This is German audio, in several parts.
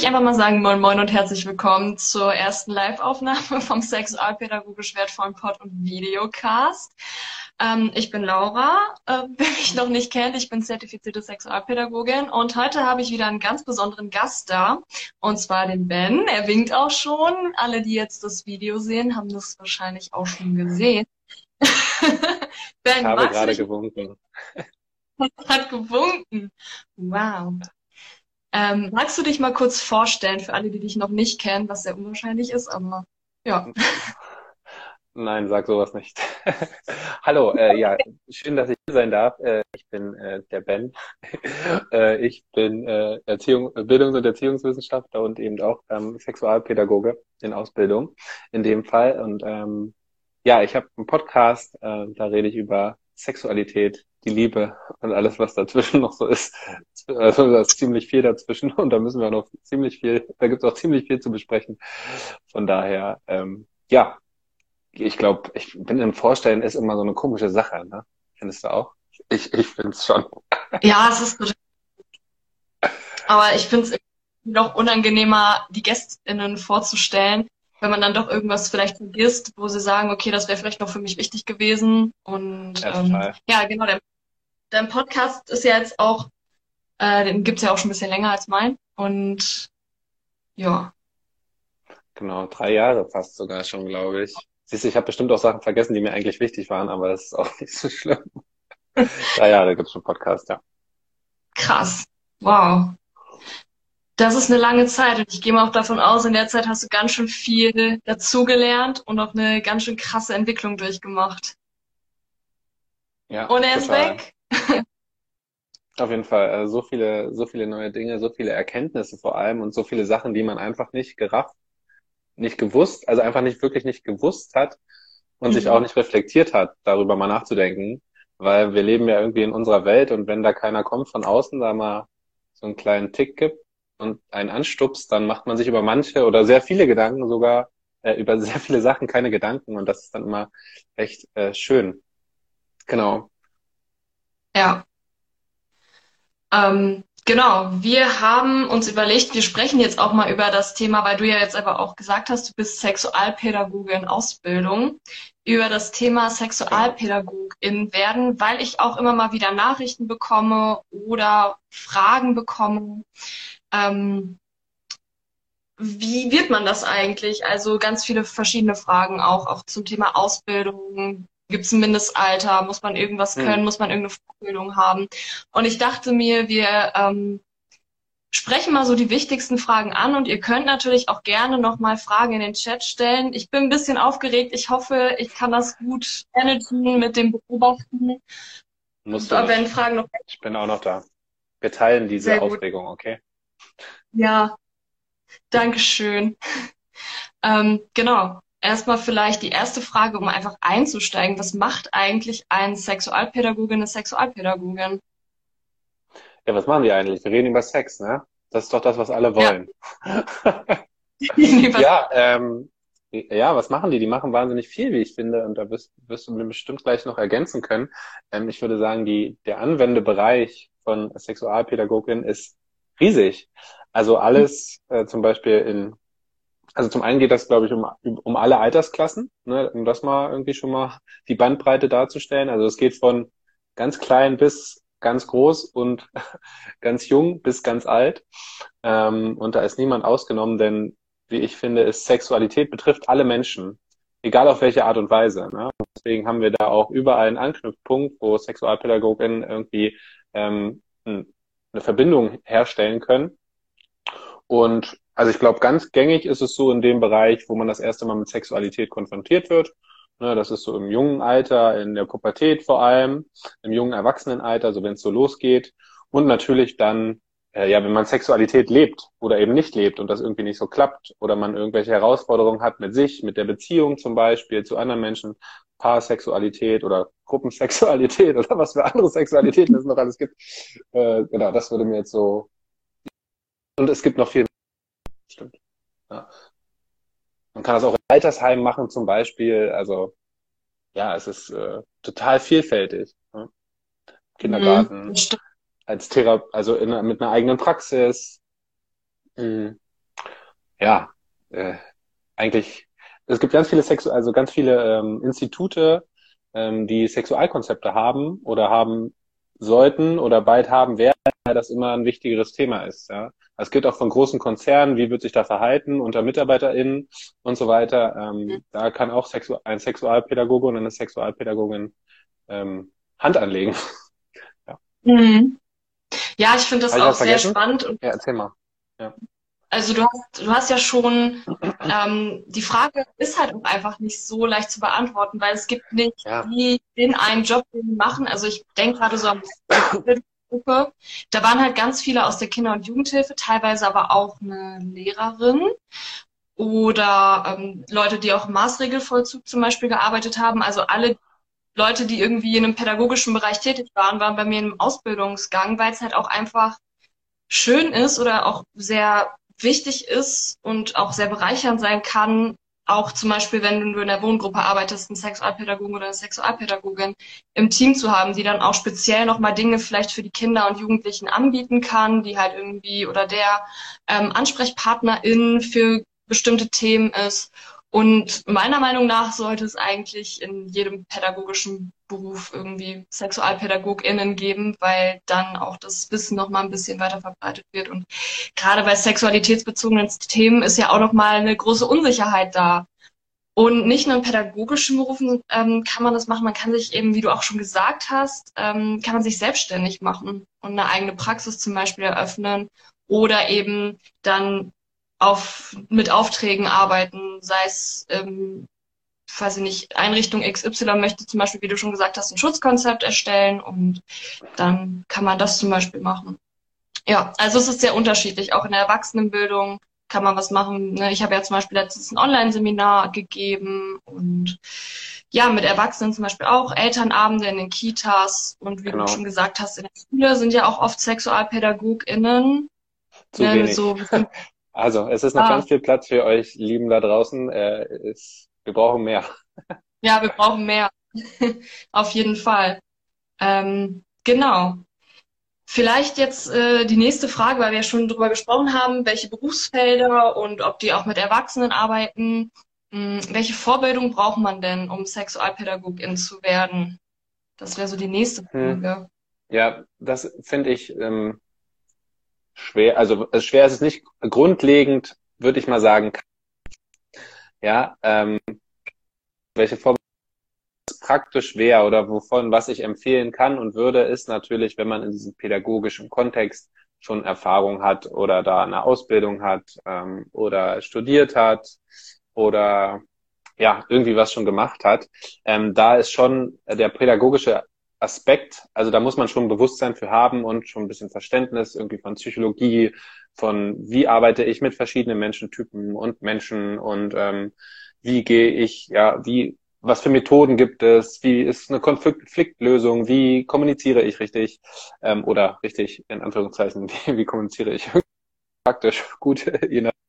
einfach mal sagen, moin moin und herzlich willkommen zur ersten Live-Aufnahme vom Sexualpädagogisch wertvollen Pod- und Videocast. Ich bin Laura, wer mich noch nicht kennt, ich bin zertifizierte Sexualpädagogin und heute habe ich wieder einen ganz besonderen Gast da, und zwar den Ben. Er winkt auch schon. Alle, die jetzt das Video sehen, haben das wahrscheinlich auch schon gesehen. Ich Ben, habe magst du gerade dich, gewunken. hat gewunken. Wow. Magst du dich mal kurz vorstellen für alle, die dich noch nicht kennen, was sehr unwahrscheinlich ist, aber ja. Nein, sag sowas nicht. Hallo, ja, schön, dass ich hier sein darf. Ich bin der Ben. Ich bin Bildungs- und Erziehungswissenschaftler und eben auch Sexualpädagoge in Ausbildung in dem Fall. Und ja, ich habe einen Podcast, da rede ich über Sexualität, die Liebe und alles, was dazwischen noch so ist. Also da ist ziemlich viel dazwischen und da müssen wir noch ziemlich viel, da gibt es auch ziemlich viel zu besprechen. Von daher, ja, ich glaube, ich bin im Vorstellen ist immer so eine komische Sache, ne? Findest du auch? Ich finde es schon. Ja, es ist, aber ich finde es noch unangenehmer, die GästInnen vorzustellen, wenn man dann doch irgendwas vielleicht vergisst, wo sie sagen, okay, das wäre vielleicht noch für mich wichtig gewesen. Und Ja, total. ja, genau, dein Podcast ist ja jetzt auch, den gibt's ja auch schon ein bisschen länger als mein. Und ja. Genau, 3 Jahre fast sogar schon, glaube ich. Siehst du, ich habe bestimmt auch Sachen vergessen, die mir eigentlich wichtig waren, aber das ist auch nicht so schlimm. 3 Jahre gibt's schon Podcast, ja. Krass. Wow. Das ist eine lange Zeit und ich gehe mal auch davon aus, in der Zeit hast du ganz schön viel dazugelernt und auch eine ganz schön krasse Entwicklung durchgemacht. Ja, Und er ist total. weg. Auf jeden Fall, so viele neue Dinge, so viele Erkenntnisse vor allem und so viele Sachen, die man einfach nicht gerafft, nicht gewusst, also einfach nicht wirklich nicht gewusst hat und sich auch Mhm. nicht reflektiert hat, darüber mal nachzudenken, weil wir leben ja irgendwie in unserer Welt und wenn da keiner kommt von außen, da mal so einen kleinen Tick gibt und einen anstupst, dann macht man sich über manche oder sehr viele Gedanken sogar, über sehr viele Sachen keine Gedanken und das ist dann immer echt schön. Genau. Ja. Genau, wir haben uns überlegt, wir sprechen jetzt auch mal über das Thema, weil du ja jetzt aber auch gesagt hast, du bist Sexualpädagoge in Ausbildung, über das Thema Genau. Sexualpädagogin werden, weil ich auch immer mal wieder Nachrichten bekomme oder Fragen bekomme. Ähm, Wie wird man das eigentlich? Also ganz viele verschiedene Fragen auch zum Thema Ausbildung. Gibt es ein Mindestalter? Muss man irgendwas Hm. können? Muss man irgendeine Fortbildung haben? Und ich dachte mir, wir sprechen mal so die wichtigsten Fragen an und ihr könnt natürlich auch gerne nochmal Fragen in den Chat stellen. Ich bin ein bisschen aufgeregt. Ich hoffe, ich kann das gut managen mit dem Beobachten. Musst du Wenn nicht. Fragen noch Ich bin auch noch da. Wir teilen diese sehr gut. Aufregung, okay? Ja, Dankeschön. Genau. Erstmal vielleicht die erste Frage, um einfach einzusteigen. Was macht eigentlich ein Sexualpädagogin, eine Sexualpädagogin? Ja, was machen wir eigentlich? Wir reden über Sex, ne? Das ist doch das, was alle Ja, wollen. was, Ja, ja, was machen die? Die machen wahnsinnig viel, wie ich finde, und da wirst du mir bestimmt gleich noch ergänzen können. Ich würde sagen, der Anwendebereich von Sexualpädagogin ist riesig. Also alles zum Beispiel also zum einen geht das, glaube ich, um alle Altersklassen, ne, um das mal irgendwie schon mal die Bandbreite darzustellen. Also es geht von ganz klein bis ganz groß und ganz jung bis ganz alt. Und da ist niemand ausgenommen, denn wie ich finde, ist Sexualität betrifft alle Menschen, egal auf welche Art und Weise. Ne? Deswegen haben wir da auch überall einen Anknüpfpunkt, wo SexualpädagogInnen irgendwie eine Verbindung herstellen können. Und also ich glaube, ganz gängig ist es so in dem Bereich, wo man das erste Mal mit Sexualität konfrontiert wird. Ne, das ist so im jungen Alter, in der Pubertät vor allem, im jungen Erwachsenenalter, so wenn es so losgeht. Und natürlich dann, ja, wenn man Sexualität lebt oder eben nicht lebt und das irgendwie nicht so klappt oder man irgendwelche Herausforderungen hat mit sich, mit der Beziehung zum Beispiel zu anderen Menschen, Paarsexualität oder Gruppensexualität oder was für andere Sexualitäten es noch alles gibt. Genau, das würde mir jetzt so. Und es gibt noch viel. Stimmt. Ja. Man kann das auch im Altersheim machen zum Beispiel. Also ja, es ist total vielfältig. Ne? das Kindergarten, stimmt. als mit einer eigenen Praxis. Mhm. ja, äh, eigentlich, es gibt ganz viele also ganz viele Institute, die Sexualkonzepte haben oder haben sollten oder bald haben werden, weil das immer ein wichtigeres Thema ist. Ja. Es gilt auch von großen Konzernen, wie wird sich da verhalten unter MitarbeiterInnen und so weiter. Da kann auch ein Sexualpädagoge und eine Sexualpädagogin Hand anlegen. Ja. Mhm. Ja, ich finde das Habe ich auch was sehr vergessen? spannend. Und Ja, erzähl mal. Ja. also du hast ja schon, die Frage ist halt auch einfach nicht so leicht zu beantworten, weil es gibt nicht Ja. den einen Job, den die machen. Also ich denke gerade so an die Gruppe. Da waren halt ganz viele aus der Kinder- und Jugendhilfe, teilweise aber auch eine Lehrerin oder Leute, die auch im Maßregelvollzug zum Beispiel gearbeitet haben. Also alle Leute, die irgendwie in einem pädagogischen Bereich tätig waren, waren bei mir im Ausbildungsgang, weil es halt auch einfach schön ist oder auch sehr wichtig ist und auch sehr bereichernd sein kann, auch zum Beispiel, wenn du in der Wohngruppe arbeitest, einen Sexualpädagogen oder eine Sexualpädagogin im Team zu haben, die dann auch speziell nochmal Dinge vielleicht für die Kinder und Jugendlichen anbieten kann, die halt irgendwie oder der Ansprechpartnerin für bestimmte Themen ist. Und meiner Meinung nach sollte es eigentlich in jedem pädagogischen Beruf irgendwie SexualpädagogInnen geben, weil dann auch das Wissen noch mal ein bisschen weiter verbreitet wird. Und gerade bei sexualitätsbezogenen Themen ist ja auch noch mal eine große Unsicherheit da. Und nicht nur in pädagogischen Berufen kann man das machen. Man kann sich eben, wie du auch schon gesagt hast, kann man sich selbstständig machen und eine eigene Praxis zum Beispiel eröffnen oder eben dann mit Aufträgen arbeiten, sei es weiß ich nicht, Einrichtung XY möchte zum Beispiel, wie du schon gesagt hast, ein Schutzkonzept erstellen und dann kann man das zum Beispiel machen. Ja, also es ist sehr unterschiedlich. Auch in der Erwachsenenbildung kann man was machen. Ne? Ich habe ja zum Beispiel letztens ein Online-Seminar gegeben und ja, mit Erwachsenen zum Beispiel auch Elternabende in den Kitas und wie du Genau. schon gesagt hast, in der Schule sind ja auch oft SexualpädagogInnen. Zu Ne, mit wenig. so, Also, es ist noch ganz viel Platz für euch Lieben da draußen. Wir brauchen mehr. ja, wir brauchen mehr. Auf jeden Fall. Genau. Vielleicht jetzt die nächste Frage, weil wir ja schon drüber gesprochen haben, welche Berufsfelder und ob die auch mit Erwachsenen arbeiten. Welche Vorbildung braucht man denn, um Sexualpädagogin zu werden? Das wäre so die nächste Hm. Frage. Ja, das finde ich schwer. Also schwer ist es nicht. Grundlegend würde ich mal sagen, ja, welche Form praktisch wäre oder was ich empfehlen kann und würde, ist natürlich, wenn man in diesem pädagogischen Kontext schon Erfahrung hat oder da eine Ausbildung hat oder studiert hat oder ja, irgendwie was schon gemacht hat. Da ist schon der pädagogische Aspekt, also da muss man schon ein Bewusstsein für haben und schon ein bisschen Verständnis irgendwie von Psychologie, von wie arbeite ich mit verschiedenen Menschentypen und Menschen und wie gehe ich, ja, was für Methoden gibt es, wie ist eine Konfliktlösung, wie kommuniziere ich richtig oder richtig in Anführungszeichen, wie kommuniziere ich praktisch gut, je nach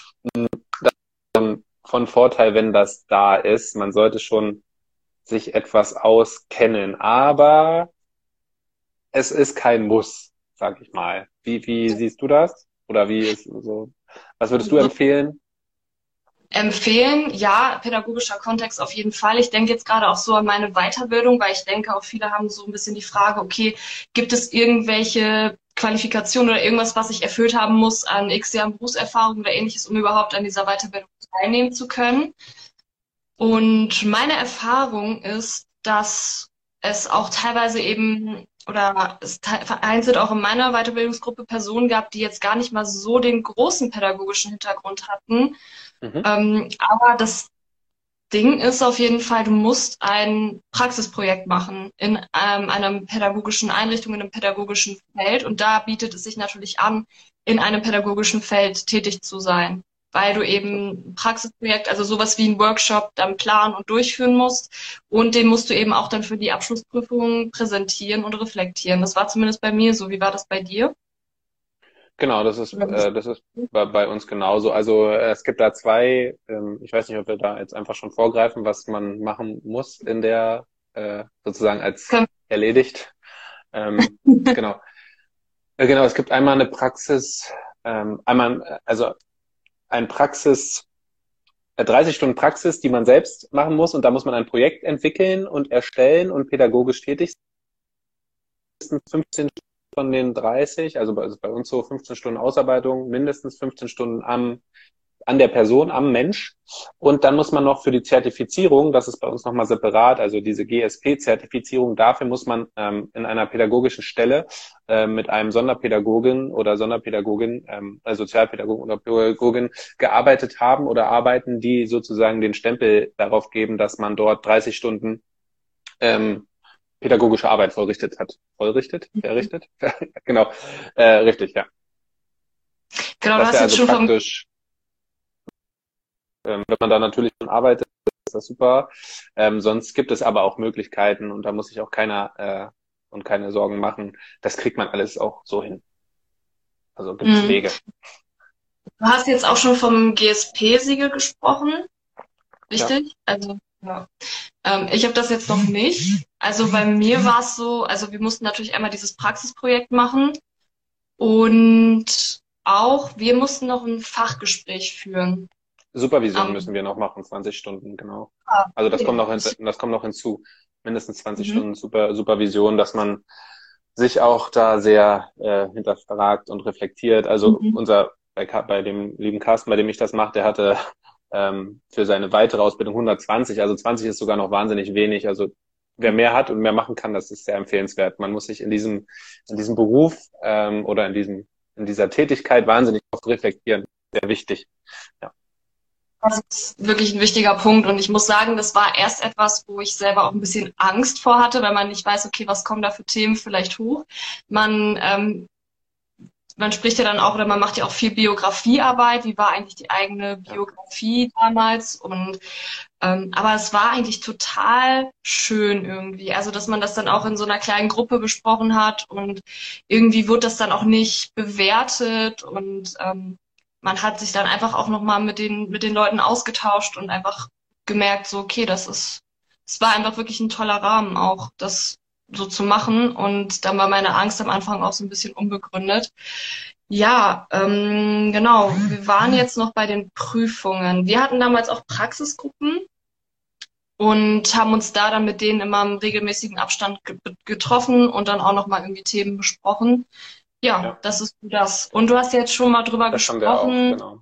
von Vorteil, wenn das da ist. Man sollte schon sich etwas auskennen, aber es ist kein Muss, sag ich mal. Wie siehst du das? Oder wie ist so, was würdest du empfehlen? Empfehlen, ja, pädagogischer Kontext auf jeden Fall. Ich denke jetzt gerade auch so an meine Weiterbildung, weil ich denke, auch viele haben so ein bisschen die Frage, okay, gibt es irgendwelche Qualifikationen oder irgendwas, was ich erfüllt haben muss an X Jahren Berufserfahrung oder ähnliches, um überhaupt an dieser Weiterbildung teilnehmen zu können? Und meine Erfahrung ist, dass es auch teilweise eben oder es vereinzelt auch in meiner Weiterbildungsgruppe Personen gab, die jetzt gar nicht mal so den großen pädagogischen Hintergrund hatten. Mhm. Aber das Ding ist auf jeden Fall, du musst ein Praxisprojekt machen in einer pädagogischen Einrichtung, in einem pädagogischen Feld. Und da bietet es sich natürlich an, in einem pädagogischen Feld tätig zu sein, weil du eben ein Praxisprojekt, also sowas wie ein Workshop, dann planen und durchführen musst. Und den musst du eben auch dann für die Abschlussprüfung präsentieren und reflektieren. Das war zumindest bei mir so. Wie war das bei dir? Genau, das ist bei uns genauso. Also es gibt da zwei, ich weiß nicht, ob wir da jetzt einfach schon vorgreifen, was man machen muss in der sozusagen als erledigt. Genau. Genau, es gibt einmal eine Praxis, also Praxis, 30 Stunden Praxis, die man selbst machen muss, und da muss man ein Projekt entwickeln und erstellen und pädagogisch tätig sein. 15 von den 30, also bei uns so 15 Stunden Ausarbeitung, mindestens 15 Stunden an der Person, am Mensch. Und dann muss man noch für die Zertifizierung, das ist bei uns nochmal separat, also diese GSP-Zertifizierung, dafür muss man in einer pädagogischen Stelle mit einem Sonderpädagogin oder Sonderpädagogin, Sozialpädagogin oder Pädagogin gearbeitet haben oder arbeiten, die sozusagen den Stempel darauf geben, dass man dort 30 Stunden pädagogische Arbeit vollrichtet hat. Vollrichtet? Verrichtet? Genau. Richtig, ja. Genau, du Das hast wäre jetzt also schon vom, praktisch, wenn man da natürlich schon arbeitet, ist das super. Sonst gibt es aber auch Möglichkeiten, und da muss sich auch keiner und keine Sorgen machen. Das kriegt man alles auch so hin. Also gibt es Mhm. Wege. Du hast jetzt auch schon vom GSP-Siegel gesprochen, Ja, richtig? Also, ja. Ich habe das jetzt noch nicht. Also bei mir war es so, also wir mussten natürlich einmal dieses Praxisprojekt machen und auch wir mussten noch ein Fachgespräch führen. Supervision Am müssen wir noch machen, 20 Stunden, genau. Ah, Also okay. das kommt noch hinzu. Mindestens 20 Mhm. Stunden Supervision, dass man sich auch da sehr hinterfragt und reflektiert. Also Mhm. bei dem lieben Carsten, bei dem ich das mache, der hatte für seine weitere Ausbildung 120. Also 20 ist sogar noch wahnsinnig wenig. Also wer mehr hat und mehr machen kann, das ist sehr empfehlenswert. Man muss sich in diesem Beruf oder in dieser Tätigkeit wahnsinnig oft reflektieren. Sehr wichtig. Ja. Das ist wirklich ein wichtiger Punkt. Und ich muss sagen, das war erst etwas, wo ich selber auch ein bisschen Angst vor hatte, weil man nicht weiß, okay, was kommen da für Themen vielleicht hoch. Man, man spricht ja dann auch oder man macht ja auch viel Biografiearbeit. Wie war eigentlich die eigene Ja. Biografie damals? Und aber es war eigentlich total schön irgendwie. Also, dass man das dann auch in so einer kleinen Gruppe besprochen hat und irgendwie wurde das dann auch nicht bewertet und man hat sich dann einfach auch nochmal mit den Leuten ausgetauscht und einfach gemerkt, so, okay, es war einfach wirklich ein toller Rahmen auch, das so zu machen. Und dann war meine Angst am Anfang auch so ein bisschen unbegründet. Ja, genau. Wir waren jetzt noch bei den Prüfungen. Wir hatten damals auch Praxisgruppen und haben uns da dann mit denen immer im regelmäßigen Abstand getroffen und dann auch nochmal irgendwie Themen besprochen. Ja, Ja, das ist so das. Und du hast jetzt schon mal drüber das haben wir auch, gesprochen, genau.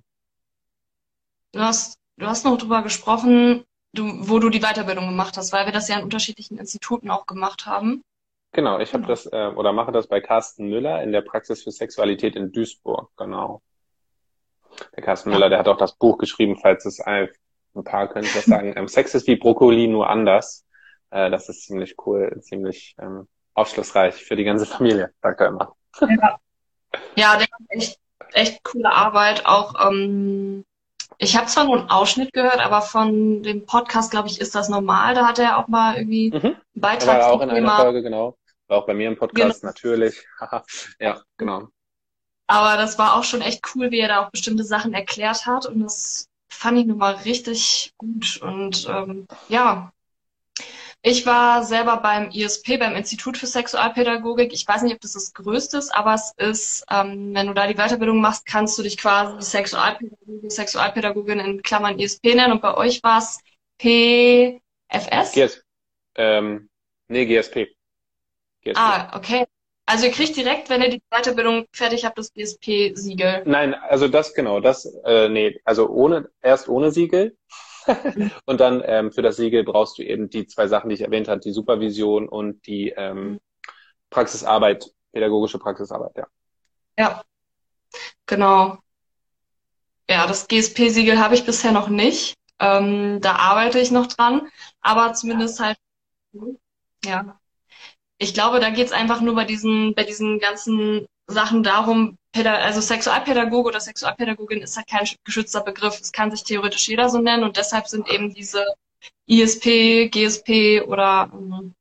du hast noch drüber gesprochen, wo du die Weiterbildung gemacht hast, weil wir das ja in unterschiedlichen Instituten auch gemacht haben. Genau, ich habe Genau. das oder mache das bei Carsten Müller in der Praxis für Sexualität in Duisburg, genau. Der Carsten Ja. Müller, der hat auch das Buch geschrieben, falls es ein paar können das sagen. Sex ist wie Brokkoli, nur anders. Das ist ziemlich cool, ziemlich aufschlussreich für die ganze Familie, sagt er immer. Ja, ja, der hat echt coole Arbeit. Auch, ich habe zwar nur einen Ausschnitt gehört, aber von dem Podcast, glaube ich, ist das normal. Da hat er auch mal irgendwie Mhm. einen Er war Beitrag ja auch zum in einer Thema. Folge, genau. War auch bei mir im Genau. Podcast, natürlich. Haha. Ja, genau. Aber das war auch schon echt cool, wie er da auch bestimmte Sachen erklärt hat. Und das fand ich nun mal richtig gut. Und ja, ich war selber beim ISP, beim Institut für Sexualpädagogik. Ich weiß nicht, ob das das Größte ist, aber es ist, wenn du da die Weiterbildung machst, kannst du dich quasi Sexualpädagoge, Sexualpädagogin in Klammern ISP nennen. Und bei euch war es PFS? GS, ähm, nee, GSP. GSP. Ah, okay. Also ihr kriegt direkt, wenn ihr die Weiterbildung fertig habt, das GSP-Siegel. Nein, also nee, also erst ohne Siegel. Mhm. Und dann für das Siegel brauchst du eben die zwei Sachen, die ich erwähnt habe, die Supervision und die Praxisarbeit, pädagogische Praxisarbeit, ja. Ja, genau. Ja, das GSP-Siegel habe ich bisher noch nicht. Da arbeite ich noch dran, aber zumindest halt, ja. Ich glaube, da geht's einfach nur bei diesen ganzen Sachen darum, also Sexualpädagoge oder Sexualpädagogin ist halt kein geschützter Begriff. Es kann sich theoretisch jeder so nennen und deshalb sind eben diese ISP, GSP oder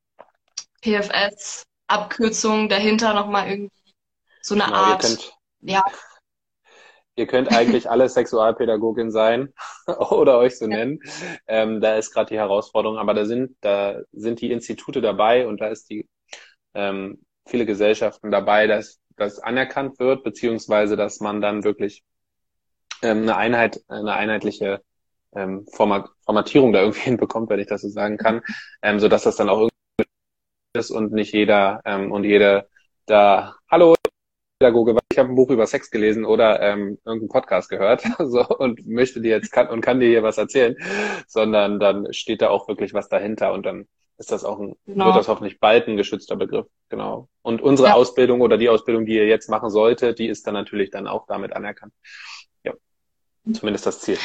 PFS Abkürzungen dahinter nochmal irgendwie so eine Genau, Art, ja, ihr könnt eigentlich alle Sexualpädagogin sein oder euch so nennen. Da ist gerade die Herausforderung, aber da sind die Institute dabei und da ist viele Gesellschaften dabei, dass das anerkannt wird, beziehungsweise dass man dann wirklich eine einheitliche Formatierung da irgendwie hinbekommt, wenn ich das so sagen kann, sodass das dann auch irgendwie ist und nicht jeder und jede da, hallo Pädagoge, ich habe ein Buch über Sex gelesen oder irgendeinen Podcast gehört so, und möchte dir jetzt kann dir hier was erzählen, sondern dann steht da auch wirklich was dahinter und dann ist das auch wird Genau. das hoffentlich bald ein geschützter Begriff, genau. Und unsere Ja. Ausbildung oder die Ausbildung, die ihr jetzt machen solltet, die ist dann natürlich dann auch damit anerkannt. Ja, zumindest das Ziel.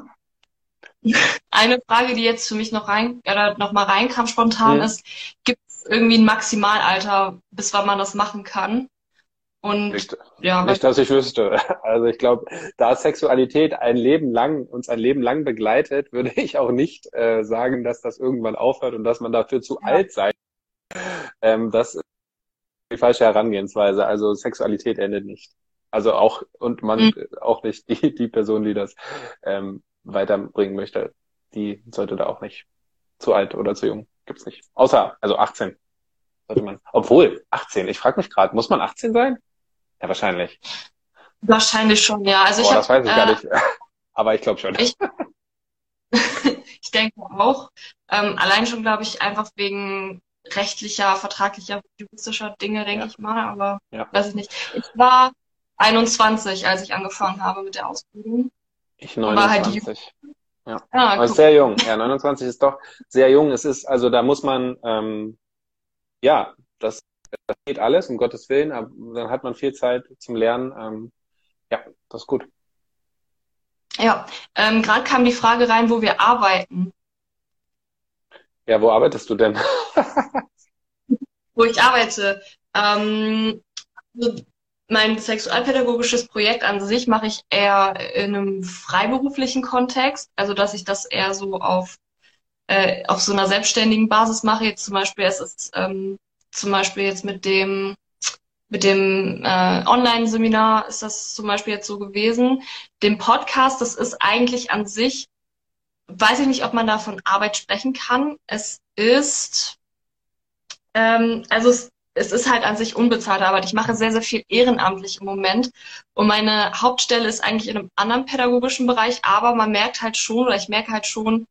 Eine Frage, die jetzt für mich noch mal reinkam spontan Hm. ist, gibt es irgendwie ein Maximalalter, bis wann man das machen kann? Und Nicht, ja, nicht, dass ich wüsste. Also ich glaube, da Sexualität uns ein Leben lang begleitet, würde ich auch nicht sagen, dass das irgendwann aufhört und dass man dafür zu ja. alt sei. Das ist die falsche Herangehensweise. Also Sexualität endet nicht. Also auch, und Mhm. man auch nicht die Person, die das weiterbringen möchte, die sollte da auch nicht zu alt oder zu jung. Gibt's nicht. Außer, also 18 sollte man. Obwohl, 18, ich frage mich gerade, muss man 18 sein? Ja, wahrscheinlich. Wahrscheinlich schon, ja. Also Boah, das weiß ich gar nicht. Aber ich glaube schon. ich, ich denke auch, allein schon, glaube ich, einfach wegen rechtlicher, vertraglicher, juristischer Dinge, denke Ja, ich mal, aber ja. weiß ich nicht. Ich war 21, als ich angefangen habe mit der Ausbildung Ich und war halt die 29. Ja. Ah, Aber ist guck. sehr jung. Ja, 29 ist doch sehr jung. Es ist, also da muss man, ja, das geht alles, um Gottes Willen, aber dann hat man viel Zeit zum Lernen. Ja, das ist gut. Ja, gerade kam die Frage rein, wo wir arbeiten. Ja, wo arbeitest du denn? Wo ich arbeite. Also mein sexualpädagogisches Projekt an sich mache ich eher in einem freiberuflichen Kontext, also dass ich das eher so auf so einer selbstständigen Basis mache. Jetzt zum Beispiel, es ist zum Beispiel jetzt mit dem Online-Seminar ist das zum Beispiel jetzt so gewesen. Dem Podcast, das ist eigentlich an sich, weiß ich nicht, ob man da von Arbeit sprechen kann. Es ist halt an sich unbezahlte Arbeit. Ich mache sehr, sehr viel ehrenamtlich im Moment. Und meine Hauptstelle ist eigentlich in einem anderen pädagogischen Bereich, aber man merkt halt schon, oder ich merke halt schon,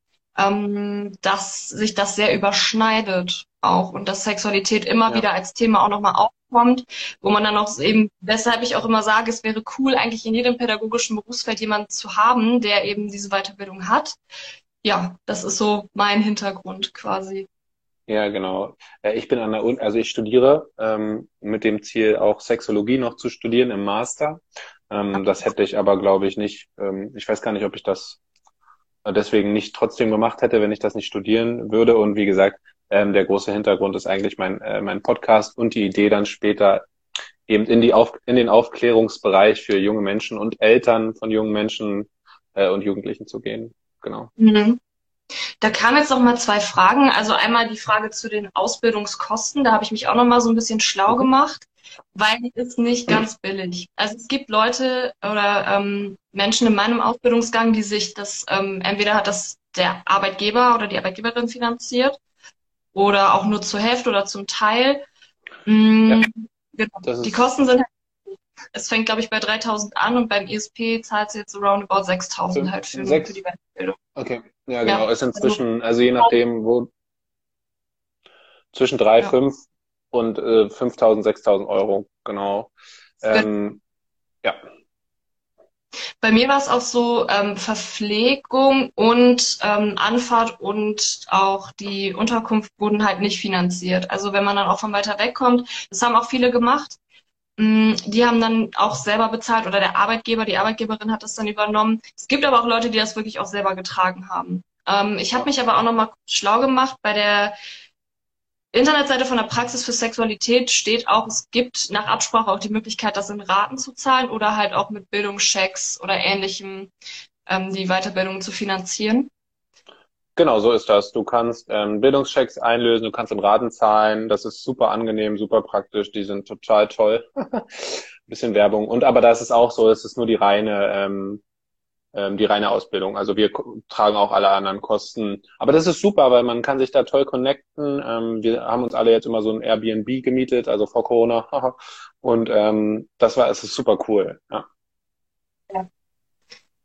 dass sich das sehr überschneidet auch und dass Sexualität immer Ja. wieder als Thema auch nochmal aufkommt, wo man dann auch eben, weshalb ich auch immer sage, es wäre cool, eigentlich in jedem pädagogischen Berufsfeld jemanden zu haben, der eben diese Weiterbildung hat. Ja, das ist so mein Hintergrund quasi. Ja, genau. Ich bin an der Uni, also ich studiere mit dem Ziel auch Sexologie noch zu studieren im Master. Das hätte ich aber, glaube ich, nicht. Ich weiß gar nicht, ob ich das deswegen nicht trotzdem gemacht hätte, wenn ich das nicht studieren würde. Und wie gesagt, der große Hintergrund ist eigentlich mein Podcast und die Idee dann später eben in den Aufklärungsbereich für junge Menschen und Eltern von jungen Menschen und Jugendlichen zu gehen. Genau. Mhm. Da kamen jetzt noch mal zwei Fragen. Also einmal die Frage zu den Ausbildungskosten. Da habe ich mich auch noch mal so ein bisschen schlau Mhm. gemacht, weil die ist nicht ganz billig. Also es gibt Leute oder Menschen in meinem Ausbildungsgang, die sich das entweder hat das der Arbeitgeber oder die Arbeitgeberin finanziert oder auch nur zur Hälfte oder zum Teil. Ja, Mm, genau. das Die ist Kosten sind, es fängt glaube ich bei 3.000 an und beim ESP zahlt sie jetzt so roundabout 6.000 halt für die sechs. Weiterbildung. Okay. Ja, genau. Ja, Es sind also also je nachdem, zwischen drei, ja. 5 und 5.000, 6.000 Euro. Genau. Ähm, ja, Bei mir war es auch so, Verpflegung und Anfahrt und auch die Unterkunft wurden halt nicht finanziert. Also wenn man dann auch von weiter weg kommt, das haben auch viele gemacht, die haben dann auch selber bezahlt oder der Arbeitgeber, die Arbeitgeberin hat das dann übernommen. Es gibt aber auch Leute, die das wirklich auch selber getragen haben. Ich habe ja. mich aber auch nochmal schlau gemacht. Bei der Internetseite von der Praxis für Sexualität steht auch, es gibt nach Absprache auch die Möglichkeit, das in Raten zu zahlen oder halt auch mit Bildungschecks oder ähnlichem die Weiterbildung zu finanzieren. Genau, so ist das. Du kannst Bildungschecks einlösen, du kannst in Raten zahlen. Das ist super angenehm, super praktisch. Die sind total toll. Bisschen Werbung. Und aber da ist es auch so, es ist nur die reine Ausbildung. Also wir tragen auch alle anderen Kosten. Aber das ist super, weil man kann sich da toll connecten. Wir haben uns alle jetzt immer so ein Airbnb gemietet, also vor Corona. Und es ist super cool. Ja.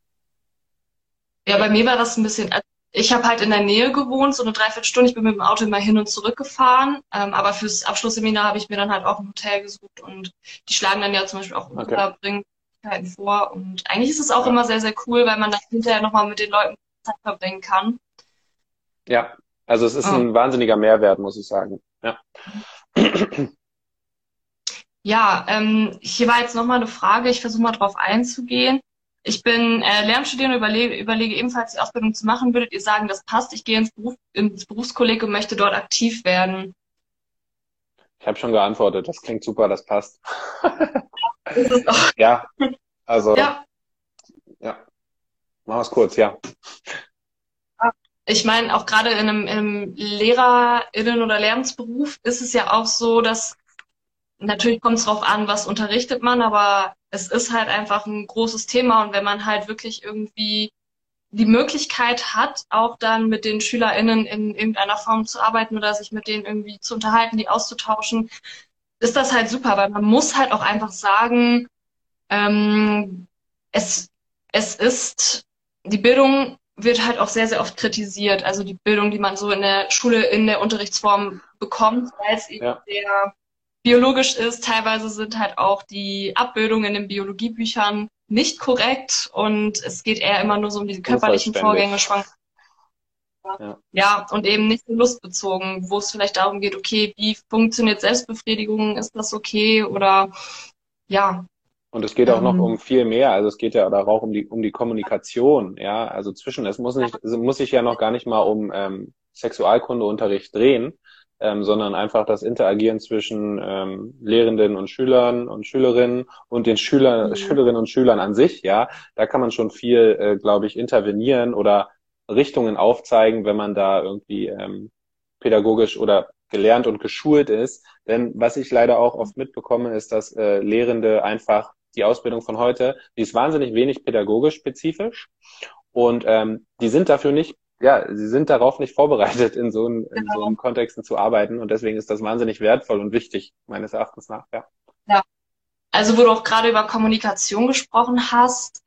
Ja, bei mir war das ein bisschen, also ich habe halt in der Nähe gewohnt, so eine Dreiviertelstunde. Ich bin mit dem Auto immer hin und zurück gefahren. Aber fürs Abschlussseminar habe ich mir dann halt auch ein Hotel gesucht und die schlagen dann ja zum Beispiel auch Okay. Unterbringungsmöglichkeiten vor. Und eigentlich ist es auch Ja. immer sehr, sehr cool, weil man dann hinterher nochmal mit den Leuten Zeit verbringen kann. Ja. Also es ist Ja. ein wahnsinniger Mehrwert, muss ich sagen. Ja. Ja, hier war jetzt nochmal eine Frage, ich versuche mal drauf einzugehen. Ich bin Lehramtsstudierende, überlege ebenfalls die Ausbildung zu machen. Würdet ihr sagen, das passt? Ich gehe ins Berufskolleg und möchte dort aktiv werden. Ich habe schon geantwortet. Das klingt super, das passt. Das ist auch, Ja, also, ja, ja, machen wir es kurz, ja. ich meine, auch gerade in einem LehrerInnen- oder Lehramtsberuf ist es ja auch so, dass natürlich kommt es drauf an, was unterrichtet man, aber es ist halt einfach ein großes Thema und wenn man halt wirklich irgendwie die Möglichkeit hat, auch dann mit den SchülerInnen in irgendeiner Form zu arbeiten oder sich mit denen irgendwie zu unterhalten, die auszutauschen, ist das halt super, weil man muss halt auch einfach sagen, ähm, es, es ist, die Bildung wird halt auch sehr, sehr oft kritisiert. Also die Bildung, die man so in der Schule, in der Unterrichtsform bekommt, weil es eben Ja, sehr biologisch ist. Teilweise sind halt auch die Abbildungen in den Biologiebüchern nicht korrekt und es geht eher immer nur so um diese körperlichen Vorgänge, unvollständig. Schwangerschaften. Ja. Ja, und eben nicht so lustbezogen, wo es vielleicht darum geht, okay, wie funktioniert Selbstbefriedigung? Ist das okay? Oder ja, Und es geht auch noch um ähm, viel mehr. Also es geht ja auch um die Kommunikation, ja. Also es muss nicht, es muss sich ja noch gar nicht mal um Sexualkundeunterricht drehen, sondern einfach das Interagieren zwischen Lehrenden und Schülern und Schülerinnen und den Schülerinnen und Schülern an sich, ja. Da kann man schon viel, glaube ich, intervenieren oder Richtungen aufzeigen, wenn man da irgendwie pädagogisch oder gelernt und geschult ist. Denn was ich leider auch oft mitbekomme, ist, dass Lehrende einfach die Ausbildung von heute, die ist wahnsinnig wenig pädagogisch spezifisch und die sind dafür nicht, ja, sie sind darauf nicht vorbereitet, in so einem Kontexten zu arbeiten und deswegen ist das wahnsinnig wertvoll und wichtig, meines Erachtens nach, ja. ja. Also, wo du auch gerade über Kommunikation gesprochen hast,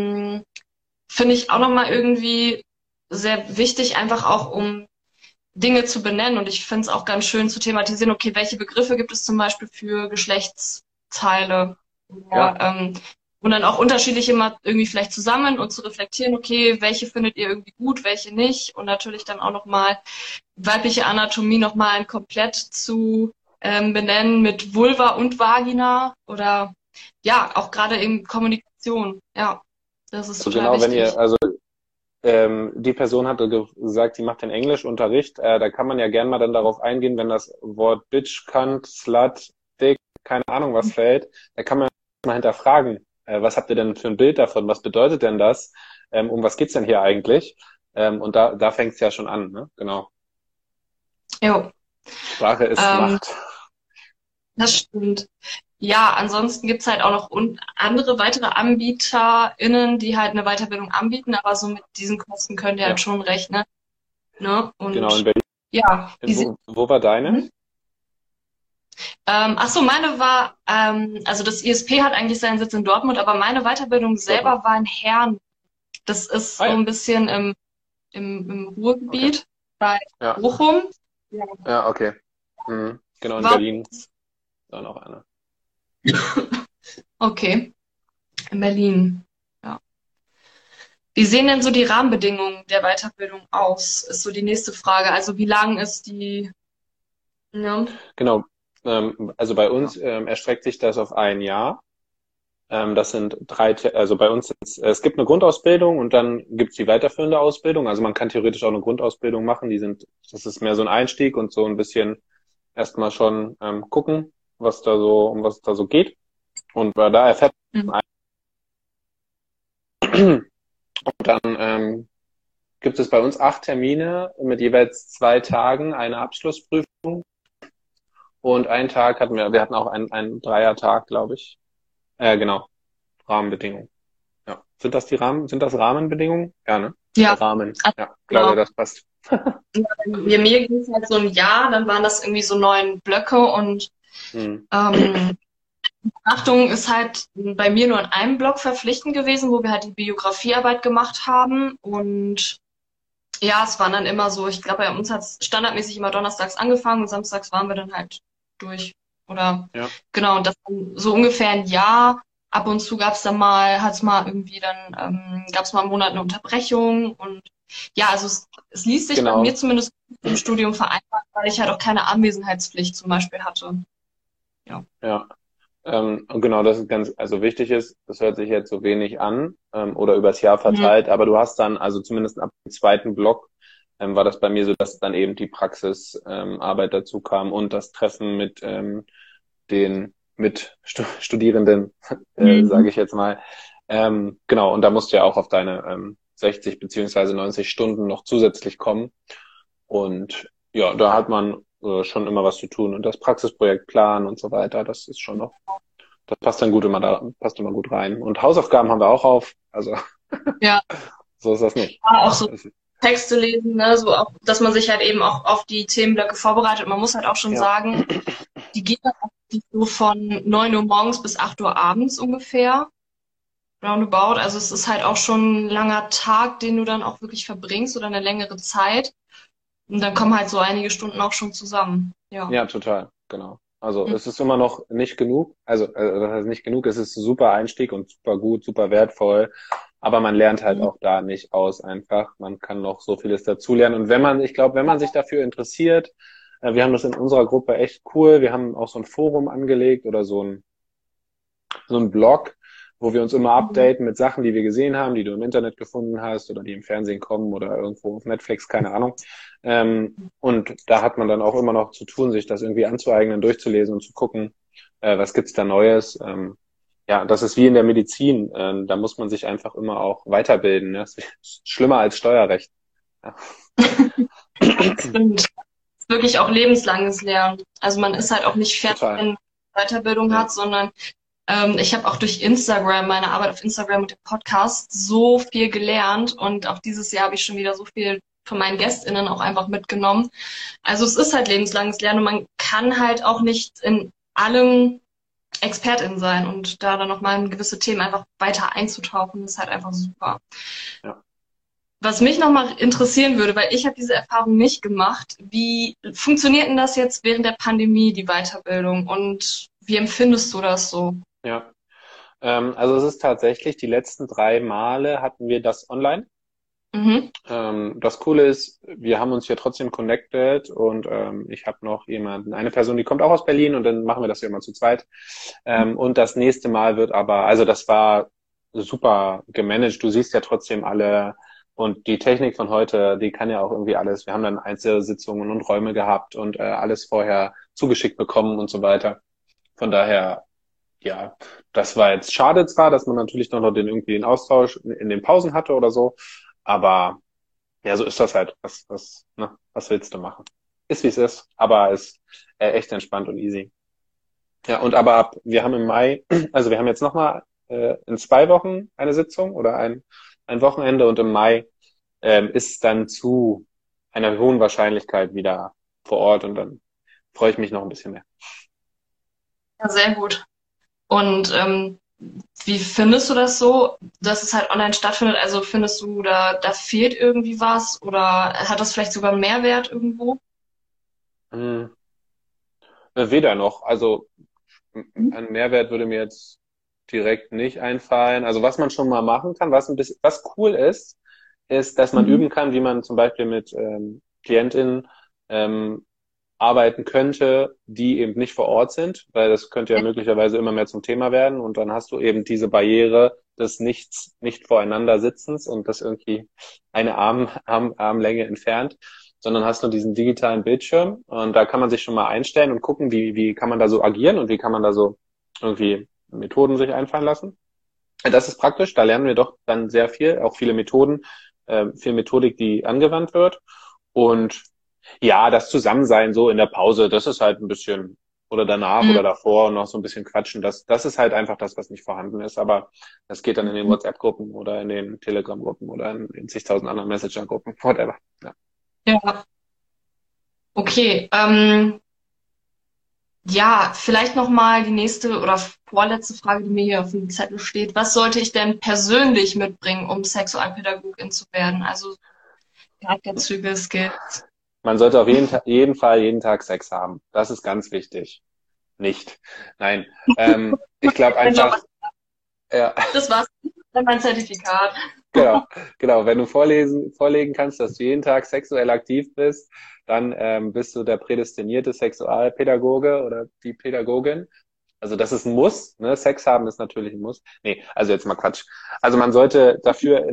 finde ich auch nochmal irgendwie sehr wichtig, einfach auch um Dinge zu benennen. Und ich finde es auch ganz schön zu thematisieren, okay, welche Begriffe gibt es zum Beispiel für Geschlechtsteile? Ja, Ja, und dann auch unterschiedliche mal irgendwie vielleicht zusammen und zu reflektieren, okay, welche findet ihr irgendwie gut, welche nicht? Und natürlich dann auch nochmal weibliche Anatomie nochmal komplett zu benennen mit Vulva und Vagina oder ja, auch gerade in Kommunikation. Ja, das ist also total genau, wenn wichtig. ihr, also die Person hatte gesagt, sie macht den Englischunterricht. Da kann man ja gern mal dann darauf eingehen, wenn das Wort Bitch, Cunt, Slut, Dick, keine Ahnung was fällt. Da kann man mal hinterfragen, was habt ihr denn für ein Bild davon? Was bedeutet denn das? Um was geht's denn hier eigentlich? Und da fängt's ja schon an, ne? Genau. Jo, Sprache ist ähm, Macht. das stimmt. Ja, ansonsten gibt's halt auch noch andere weitere AnbieterInnen, die halt eine Weiterbildung anbieten, aber so mit diesen Kosten könnt ihr halt Ja, schon rechnen. Ne? genau, in Und Berlin. ja, Wo war deine? hm? Ach so, meine war, also das ISP hat eigentlich seinen Sitz in Dortmund, aber meine Weiterbildung Dortmund. selber war in Herne. Das ist Ah so ja, ein bisschen im okay. Ruhrgebiet bei Ja, Bochum. Ja. ja, okay. Mhm. Genau, in War, Berlin. Da noch eine. okay, in Berlin. Ja. Wie sehen denn so die Rahmenbedingungen der Weiterbildung aus? Ist so die nächste Frage. Also wie lang ist die, ja? Genau. Also bei uns erstreckt sich das auf ein Jahr. Das sind also bei uns es gibt eine Grundausbildung und dann gibt's die weiterführende Ausbildung. Also man kann theoretisch auch eine Grundausbildung machen. Das ist mehr so ein Einstieg und so ein bisschen erstmal schon gucken, um was da so geht. Und da erfährt Mhm. man und dann gibt es bei uns 8 Termine mit jeweils 2 Tagen eine Abschlussprüfung und einen Tag wir hatten auch einen Dreiertag, glaube ich. Genau, Rahmenbedingungen. Ja. Sind das Rahmenbedingungen? Ja, ne? Ja, Rahmen. also, Ja, glaube, genau. das passt. Mir ging es halt so ein Jahr, dann waren das irgendwie so 9 Blöcke und Hm. ähm, Achtung ist halt bei mir nur in einem Block verpflichtend gewesen, wo wir halt die Biografiearbeit gemacht haben. Und ja, es waren dann immer so, ich glaube, bei uns hat es standardmäßig immer donnerstags angefangen und samstags waren wir dann halt durch. Oder Ja, genau, und das dann so ungefähr ein Jahr. Ab und zu hat's mal irgendwie dann, gab's mal einen Monat eine Unterbrechung. Und ja, also es ließ sich bei mir genau. zumindest im Studium vereinbaren, weil ich halt auch keine Anwesenheitspflicht zum Beispiel hatte. Ja. Ja. Und genau, das ist ganz, also wichtig ist, das hört sich jetzt so wenig an, oder übers Jahr Mhm. verteilt, aber du hast dann, also zumindest ab dem zweiten Block, war das bei mir so, dass dann eben die Praxis, Arbeit dazu kam und das Treffen mit, den Mitstudierenden, sage Mhm. ich jetzt mal. Genau, und da musst du ja auch auf deine, 60 beziehungsweise 90 Stunden noch zusätzlich kommen. Und ja, da hat man, schon immer was zu tun und das Praxisprojekt planen und so weiter, das ist schon noch, das passt dann gut immer da, passt immer gut rein. Und Hausaufgaben haben wir auch auf. Also Ja, so ist das nicht. auch so Das ist, Texte lesen, ne, so auch, dass man sich halt eben auch auf die Themenblöcke vorbereitet. Man muss halt auch schon ja, sagen, die gehen dann auch so von 9 Uhr morgens bis 8 Uhr abends ungefähr, roundabout. Also es ist halt auch schon ein langer Tag, den du dann auch wirklich verbringst oder eine längere Zeit. Und dann kommen halt so einige Stunden auch schon zusammen. Ja. ja, total, genau. Also es ist immer noch nicht genug. Also das heißt nicht genug. Es ist ein super Einstieg und super gut, super wertvoll. Aber man lernt halt Mhm. auch da nicht aus einfach. Man kann noch so vieles dazulernen. Und wenn man, ich glaube, wenn man sich dafür interessiert, wir haben das in unserer Gruppe echt cool. Wir haben auch so ein Forum angelegt oder so ein Blog, wo wir uns immer Mhm. updaten mit Sachen, die wir gesehen haben, die du im Internet gefunden hast oder die im Fernsehen kommen oder irgendwo auf Netflix, keine Ahnung. Und da hat man dann auch immer noch zu tun, sich das irgendwie anzueignen, durchzulesen und zu gucken, was gibt's da Neues. Ja, das ist wie in der Medizin. Da muss man sich einfach immer auch weiterbilden. Ne? Das ist schlimmer als Steuerrecht. Ja. Stimmt. Ist wirklich auch lebenslanges Lernen. Also man ist halt auch nicht fertig, Total. wenn man Weiterbildung Ja. hat, sondern ich habe auch durch Instagram, meine Arbeit auf Instagram und dem Podcast, so viel gelernt und auch dieses Jahr habe ich schon wieder so viel von meinen GästInnen auch einfach mitgenommen. Also es ist halt lebenslanges Lernen und man kann halt auch nicht in allem Expertin sein und da dann nochmal in gewisse Themen einfach weiter einzutauchen, ist halt einfach super. Ja. Was mich nochmal interessieren würde, weil ich habe diese Erfahrung nicht gemacht, wie funktioniert denn das jetzt während der Pandemie, die Weiterbildung und wie empfindest du das so? Ja. Also es ist tatsächlich, die letzten 3 Male hatten wir das online. Mhm. Das Coole ist, wir haben uns hier trotzdem connected und ich habe noch jemanden, eine Person, die kommt auch aus Berlin und dann machen wir das ja immer zu zweit. Und das nächste Mal wird aber, also das war super gemanagt. Du siehst ja trotzdem alle und die Technik von heute, die kann ja auch irgendwie alles. Wir haben dann Einzelsitzungen und Räume gehabt und alles vorher zugeschickt bekommen und so weiter. Von daher, ja, das war jetzt schade zwar, dass man natürlich noch den Austausch in den Pausen hatte oder so, aber ja, so ist das halt. Was willst du machen? Ist wie es ist, aber ist echt entspannt und easy. Ja, und aber wir haben im Mai, also wir haben jetzt nochmal in 2 Wochen eine Sitzung oder ein Wochenende und im Mai ist es dann zu einer hohen Wahrscheinlichkeit wieder vor Ort und dann freue ich mich noch ein bisschen mehr. Ja, sehr gut. Und wie findest du das so, dass es halt online stattfindet? Also findest du, da fehlt irgendwie was oder hat das vielleicht sogar einen Mehrwert irgendwo? Hm, weder noch. Also Mhm. ein Mehrwert würde mir jetzt direkt nicht einfallen. Also was man schon mal machen kann, was ein bisschen, was cool ist, ist, dass man Mhm. üben kann, wie man zum Beispiel mit KlientInnen arbeiten könnte, die eben nicht vor Ort sind, weil das könnte ja möglicherweise immer mehr zum Thema werden und dann hast du eben diese Barriere des nicht voreinander Sitzens und das irgendwie eine Armlänge entfernt, sondern hast nur diesen digitalen Bildschirm und da kann man sich schon mal einstellen und gucken, wie kann man da so agieren und wie kann man da so irgendwie Methoden sich einfallen lassen. Das ist praktisch, da lernen wir doch dann sehr viel, auch viele Methoden, viel Methodik, die angewandt wird. Und ja, das Zusammensein so in der Pause, das ist halt ein bisschen, oder danach oder Mhm. davor und noch so ein bisschen quatschen, das ist halt einfach das, was nicht vorhanden ist. Aber das geht dann in den WhatsApp-Gruppen oder in den Telegram-Gruppen oder in zigtausend anderen Messenger-Gruppen, whatever. Ja. Ja, okay. Ja, vielleicht noch mal die nächste oder vorletzte Frage, die mir hier auf dem Zettel steht. Was sollte ich denn persönlich mitbringen, um Sexualpädagogin zu werden? Also Charakterzüge, Skills. Man sollte auf jeden Fall jeden Tag Sex haben. Das ist ganz wichtig. Nicht. Nein. Ich glaube einfach, ja, Das war's. Dann mein Zertifikat. genau, genau. Wenn du vorlegen kannst, dass du jeden Tag sexuell aktiv bist, dann bist du der prädestinierte Sexualpädagoge oder die Pädagogin. Also das ist ein Muss, ne? Sex haben ist natürlich ein Muss. Nee, also jetzt mal Quatsch. Also man sollte dafür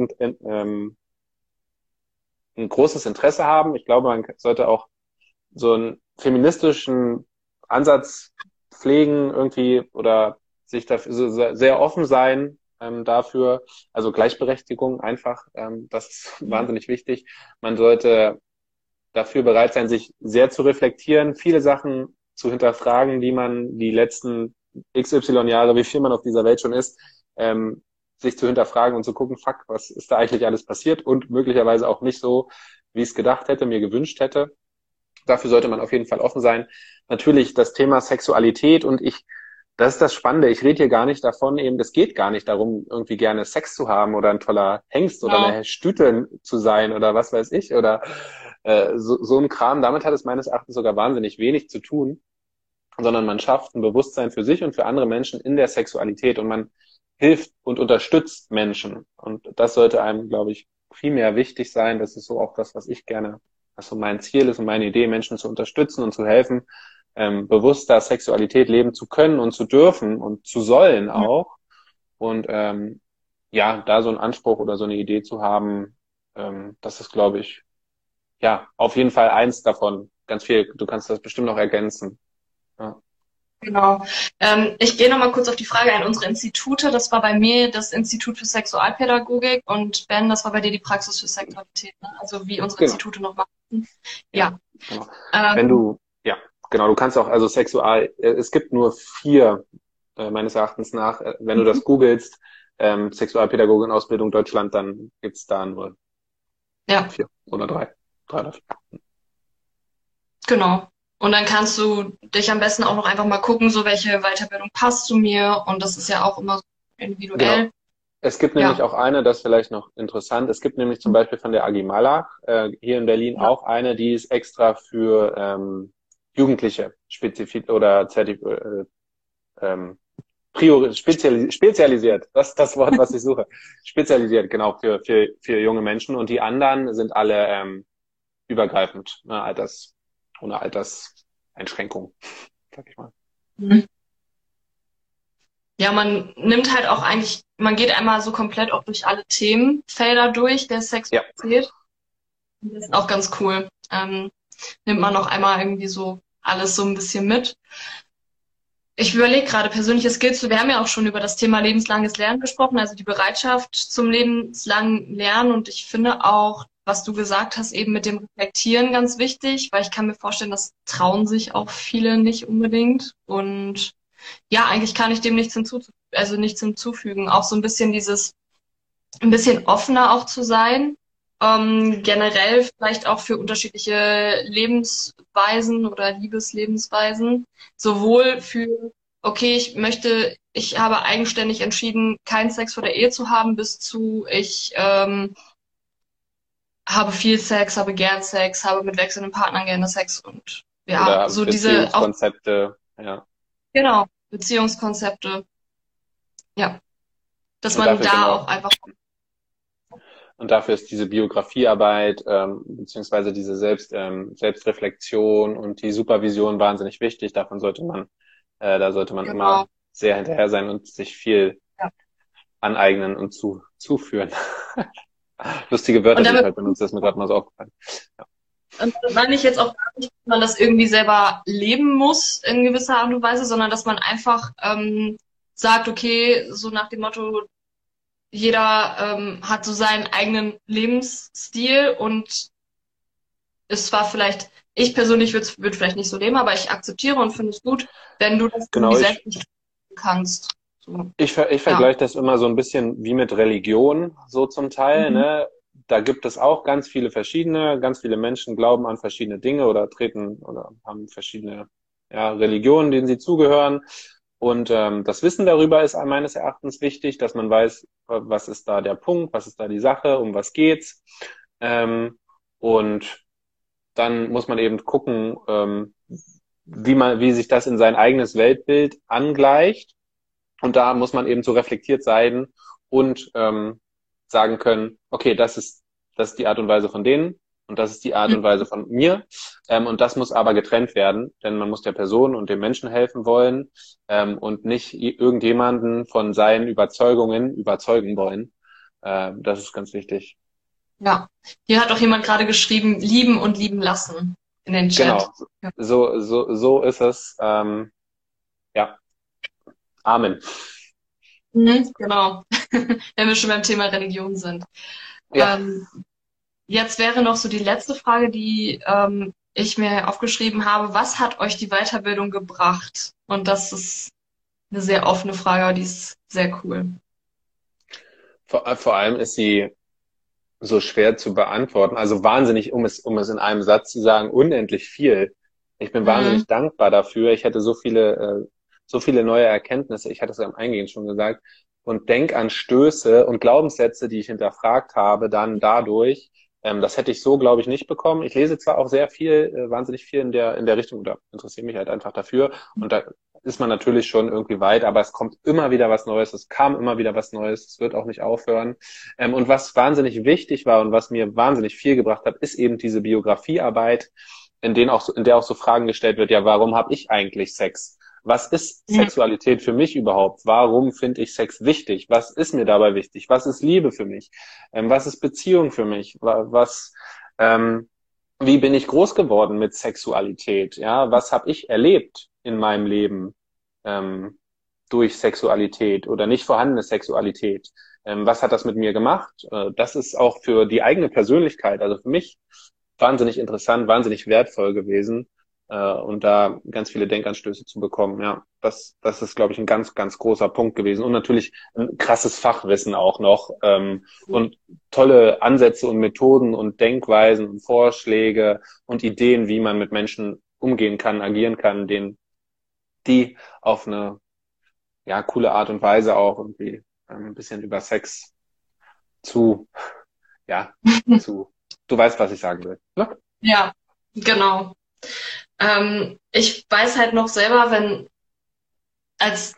ein großes Interesse haben. Ich glaube, man sollte auch so einen feministischen Ansatz pflegen irgendwie oder sich dafür sehr offen sein dafür. Also Gleichberechtigung einfach, das ist wahnsinnig wichtig. Man sollte dafür bereit sein, sich sehr zu reflektieren, viele Sachen zu hinterfragen, die man die letzten XY Jahre, wie viel man auf dieser Welt schon ist, sich zu hinterfragen und zu gucken, fuck, was ist da eigentlich alles passiert und möglicherweise auch nicht so, wie ich es gedacht hätte, mir gewünscht hätte. Dafür sollte man auf jeden Fall offen sein. Natürlich das Thema Sexualität und das ist das Spannende. Ich rede hier gar nicht davon, eben, es geht gar nicht darum, irgendwie gerne Sex zu haben oder ein toller Hengst oder Genau. eine Stüte zu sein oder was weiß ich oder so ein Kram. Damit hat es meines Erachtens sogar wahnsinnig wenig zu tun, sondern man schafft ein Bewusstsein für sich und für andere Menschen in der Sexualität und man hilft und unterstützt Menschen. Und das sollte einem, glaube ich, viel mehr wichtig sein. Das ist so auch das, was ich gerne, was so mein Ziel ist und meine Idee, Menschen zu unterstützen und zu helfen, bewusster Sexualität leben zu können und zu dürfen und zu sollen auch. Und ja, da so einen Anspruch oder so eine Idee zu haben, das ist, glaube ich, ja, auf jeden Fall eins davon. Ganz viel, du kannst das bestimmt noch ergänzen. Ja. Genau. Ich gehe noch mal kurz auf die Frage ein. Unsere Institute, das war bei mir das Institut für Sexualpädagogik und Ben, das war bei dir die Praxis für Sexualität, ne? Also wie unsere Genau. Institute noch machen. Ja, Ja. genau. Wenn Ähm, du, ja, genau, du kannst auch, also es gibt nur 4, meines Erachtens nach, wenn du das googelst, Sexualpädagogin-Ausbildung Deutschland, dann gibt's da nur ja, 4 oder 3. 3 oder 4. genau. Und dann kannst du dich am besten auch noch einfach mal gucken, so welche Weiterbildung passt zu mir. Und das ist ja auch immer so Genau. individuell. Es gibt nämlich Ja. auch eine, das ist vielleicht noch interessant, es gibt nämlich zum Beispiel von der AG Malach hier in Berlin Ja. auch eine, die ist extra für Jugendliche spezifisch oder spezialisiert. Das ist das Wort, was ich suche. Spezialisiert, genau, für junge Menschen. Und die anderen sind alle übergreifend, ne, ohne Alterseinschränkung, sag ich mal. Mhm. Ja, man nimmt halt auch eigentlich, man geht einmal so komplett auch durch alle Themenfelder durch der Ja, Sexualität. Das ist auch ganz cool. Nimmt man noch einmal irgendwie so alles so ein bisschen mit. Ich überlege gerade persönliche Skills. Wir haben ja auch schon über das Thema lebenslanges Lernen gesprochen, also die Bereitschaft zum lebenslangen Lernen. Und ich finde auch, was du gesagt hast, eben mit dem Reflektieren ganz wichtig, weil ich kann mir vorstellen, das trauen sich auch viele nicht unbedingt. Und ja, eigentlich kann ich dem nichts hinzufügen. Auch so ein bisschen ein bisschen offener auch zu sein. Generell vielleicht auch für unterschiedliche Lebensweisen oder Liebeslebensweisen. Sowohl für, okay, ich habe eigenständig entschieden, keinen Sex vor der Ehe zu haben, bis zu, ich habe viel Sex, habe gern Sex, habe mit wechselnden Partnern gerne Sex und ja, oder so diese auch, Beziehungskonzepte, ja. genau, Beziehungskonzepte, ja, dass Und man dafür, da genau. auch einfach, Und dafür ist diese Biografiearbeit, beziehungsweise diese Selbstreflexion und die Supervision wahnsinnig wichtig. Da sollte man immer genau. sehr hinterher sein und sich viel Ja. aneignen und zuführen. Lustige Wörter, Und die ich damit heute benutze, ist mir gerade mal so aufgefallen. Ja. Und das meine ich jetzt auch gar nicht, dass man das irgendwie selber leben muss in gewisser Art und Weise, sondern dass man einfach sagt, okay, so nach dem Motto, jeder hat so seinen eigenen Lebensstil und es zwar vielleicht, ich persönlich würd vielleicht nicht so leben, aber ich akzeptiere und finde es gut, wenn du das Genau, irgendwie selbst nicht tun kannst. So, ich ja. vergleiche das immer so ein bisschen wie mit Religion, so zum Teil, Mhm. ne? Da gibt es auch ganz viele Menschen glauben an verschiedene Dinge oder treten oder haben verschiedene ja, Religionen, denen sie zugehören. Und das Wissen darüber ist meines Erachtens wichtig, dass man weiß, was ist da der Punkt, was ist da die Sache, um was geht's. Und dann muss man eben gucken, wie sich das in sein eigenes Weltbild angleicht. Und da muss man eben so reflektiert sein und sagen können, okay, das ist die Art und Weise von denen und das ist die Art und Weise von mir. Und das muss aber getrennt werden, denn man muss der Person und dem Menschen helfen wollen und nicht irgendjemanden von seinen Überzeugungen überzeugen wollen. Das ist ganz wichtig. Ja. Hier hat auch jemand gerade geschrieben, lieben und lieben lassen in den Chat. Genau, Ja. so ist es. Ja, Amen. Genau. Wenn wir schon beim Thema Religion sind. Ja. Jetzt wäre noch so die letzte Frage, die ich mir aufgeschrieben habe. Was hat euch die Weiterbildung gebracht? Und das ist eine sehr offene Frage, aber die ist sehr cool. Vor allem ist sie so schwer zu beantworten. Also wahnsinnig, um es in einem Satz zu sagen, unendlich viel. Ich bin Mhm. wahnsinnig dankbar dafür. Ich hatte so viele neue Erkenntnisse. Ich hatte es ja am Eingehen schon gesagt. Und Denkanstöße und Glaubenssätze, die ich hinterfragt habe, dann dadurch, das hätte ich so, glaube ich, nicht bekommen. Ich lese zwar auch sehr viel, wahnsinnig viel in der Richtung oder interessiere mich halt einfach dafür. Und da ist man natürlich schon irgendwie weit, aber es kommt immer wieder was Neues. Es kam immer wieder was Neues. Es wird auch nicht aufhören. Und was wahnsinnig wichtig war und was mir wahnsinnig viel gebracht hat, ist eben diese Biografiearbeit, in der auch so Fragen gestellt wird, ja, warum habe ich eigentlich Sex? Was ist Mhm. Sexualität für mich überhaupt? Warum finde ich Sex wichtig? Was ist mir dabei wichtig? Was ist Liebe für mich? Was ist Beziehung für mich? Ähm, Wie bin ich groß geworden mit Sexualität? Ja, was habe ich erlebt in meinem Leben ähm, durch Sexualität oder nicht vorhandene Sexualität? Was hat das mit mir gemacht? Das ist auch für die eigene Persönlichkeit, also für mich, wahnsinnig interessant, wahnsinnig wertvoll gewesen und da ganz viele Denkanstöße zu bekommen. Ja, das ist, glaube ich, ein ganz, ganz großer Punkt gewesen. Und natürlich ein krasses Fachwissen auch noch und tolle Ansätze und Methoden und Denkweisen und Vorschläge und Ideen, wie man mit Menschen umgehen kann, agieren kann, die auf eine ja coole Art und Weise auch irgendwie ein bisschen über Sex zu, ja, zu, du weißt, was ich sagen will. Ne? Ja, genau. Ich weiß halt noch selber, als,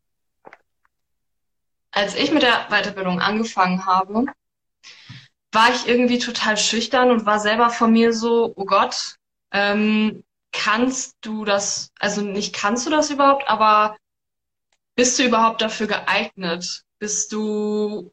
als ich mit der Weiterbildung angefangen habe, war ich irgendwie total schüchtern und war selber von mir so, oh Gott, kannst du das, also nicht kannst du das überhaupt, aber bist du überhaupt dafür geeignet? Bist du